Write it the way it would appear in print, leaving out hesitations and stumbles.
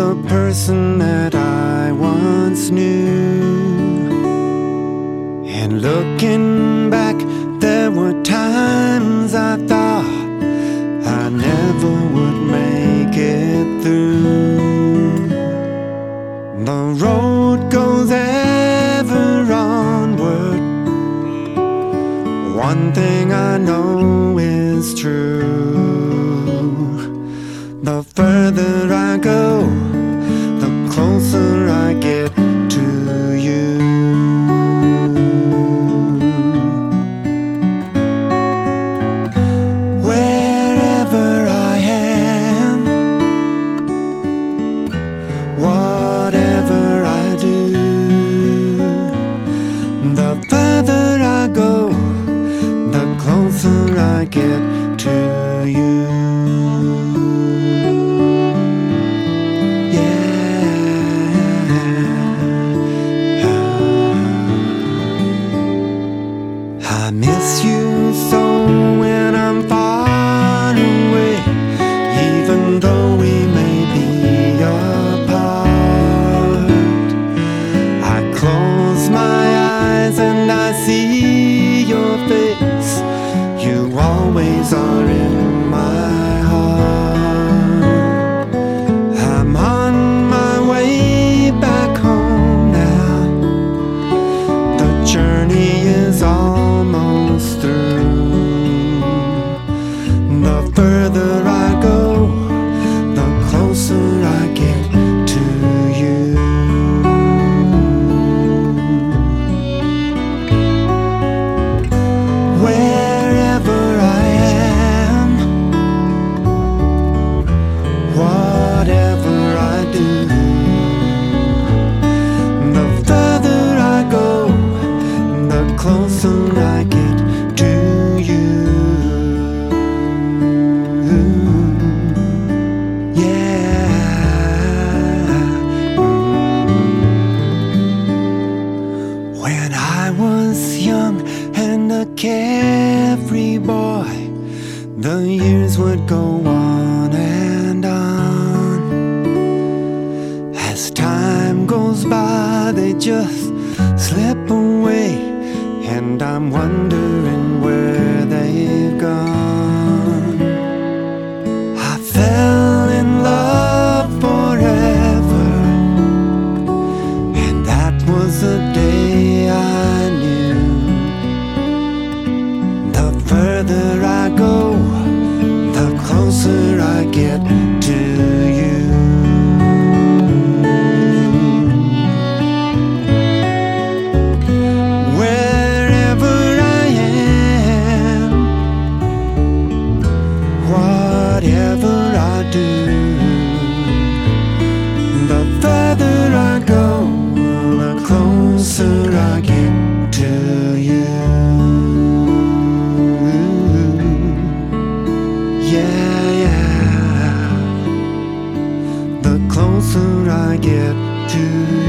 the person that I once knew. And looking back, there were times I thought I never would make it through. The road goes ever onward. One thing I know is true. The further I go, the closer I get to you. Wherever I am, whatever I do, the further I go, the closer I get to you. I miss you so when I'm far away, even though we may be apart. I close my eyes and I see your face. You always are in my heart. I'm on my way back home now. The journey is almost through. The further I go, the closer I get to you. Wherever I am, whatever I do, the further I go, the closer I get to you. Yeah. When I was young and a carefree boy, the years would go on and on. As time goes by, they just slip away, and I'm wondering where they've gone. I fell in love forever, and that was the day I knew. The further I go, the closer I get to you. Wherever I am, whatever I do, the further I go, the closer I get to you. Yeah, yeah. The closer I get to you.